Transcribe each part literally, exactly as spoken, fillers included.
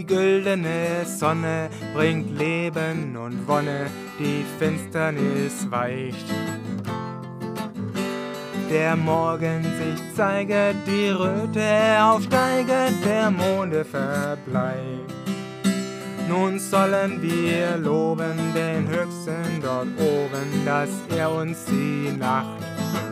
Die güldene Sonne bringt Leben und Wonne, die Finsternis weicht. Der Morgen sich zeiget, die Röte aufsteiget, der Monde verbleicht. Nun sollen wir loben den Höchsten dort oben, dass er uns die Nacht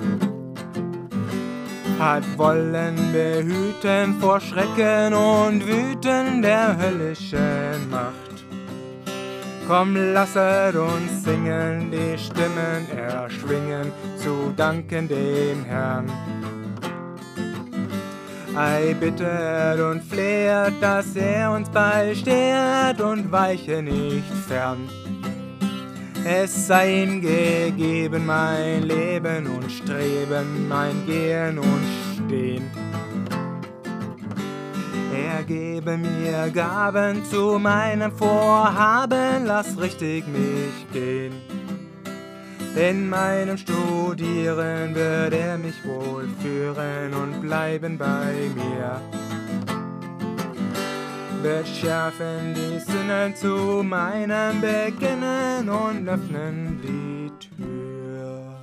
hat wollen behüten vor Schrecken und Wüten der höllischen Macht. Komm, lasset uns singen, die Stimmen erschwingen, zu danken dem Herrn. Ei, bittet und fleht, dass er uns beisteht und weiche nicht fern. Es sei ihm gegeben, mein Leben und Streben, mein Gehen und Stehen. Er gebe mir Gaben zu meinem Vorhaben, lass richtig mich gehen. In meinem Studieren wird er mich wohl führen und bleiben bei mir. Wird schärfen die Sinne zu meinem Beginnen und öffnen die Tür.